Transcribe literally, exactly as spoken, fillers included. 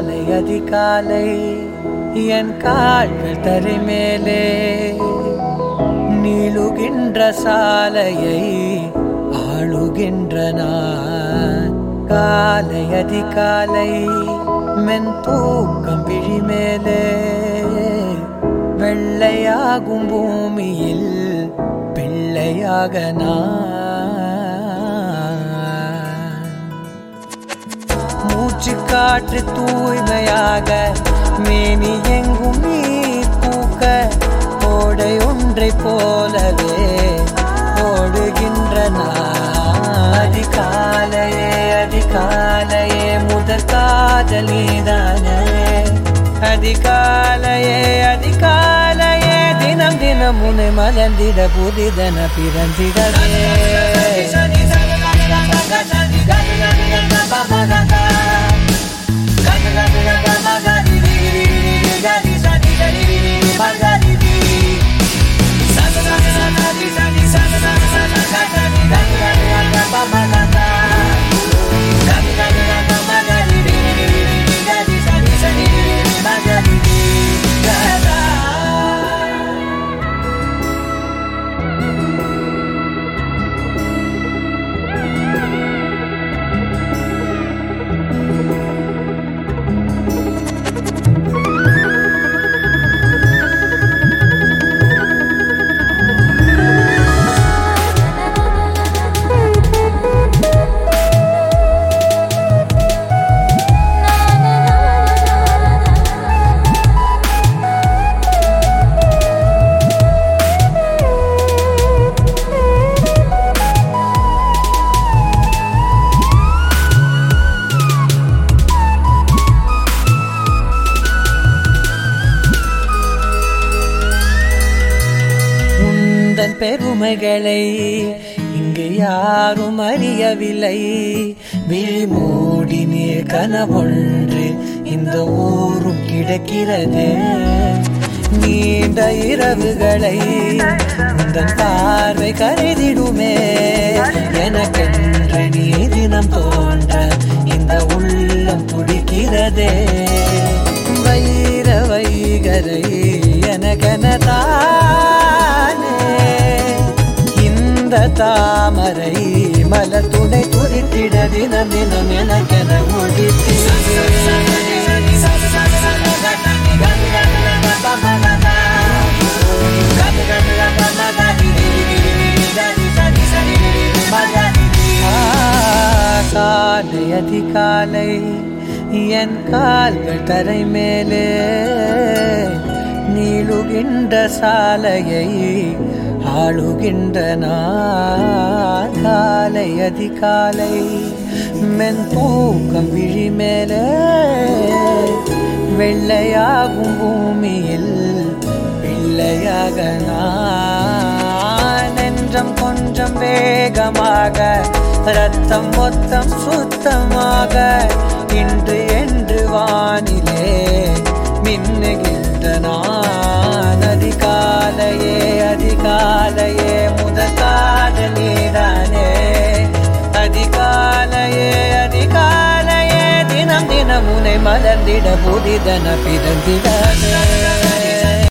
காலை அதிகாலை என் கால்கள் தரை மேலே நீளுகின்ற சாலையை ஆளுகின்ற நான். காலை அதிகாலை மென் தூக்கம் விழி மேலே வெள்ளையாகும் பூமியில் பிள்ளையாக நான். மூச்சு காற்று தூய்மையாக மேனி எங்கும் நீர் பூக்க ஓடை ஒன்றை போலவே ஓடுகின்ற நான். அதிகாலையே அதிகாலையே முதற் காதலிதானே. அதிகாலையே அதிகாலையே தினம் தினம் உன்னை மலர்ந்திட புதிதன பிறந்திடவே. பெருமைகளை இங்கு யாரும் அறியவில்லை. விழி மூடி நீர் கனவொன்று இந்த ஊரும் கிடக்கிறது. நீண்ட இரவுகளை உந்தன் பார்வை கருதிடுமே. எனக்கென்று நீ தினம் தோன்ற இந்த உள்ளம் துடிக்கிறதே. வைர வைகரை எனக்கெனதானே இந்த தாமரை மலர் துணை துடித்திட தினம் தினம் எனக்கென முடித்து. காலை அதிகாலை என் கால்கள் தரை மேலே நீளுகின்ற சாலையை ஆளுகின்ற நான். காலை அதிகாலை மென் தூக்கம் விழி மேலே வெள்ளையாகும் பூமியில் பிள்ளையாக நான். நெஞ்சம் கொஞ்சம் வேகமாக ரத்தம் மொத்தம் சுத்தமாக இன்று என்று வானிலே மின்னுகின்ற நான். அதிகாலையே அதிகாலையே முதற் காதலிதானே. அதிகாலையே அதிகாலையே தினம் தினம் உன்னை மலர்ந்திட புதிதன பிறந்திடவே.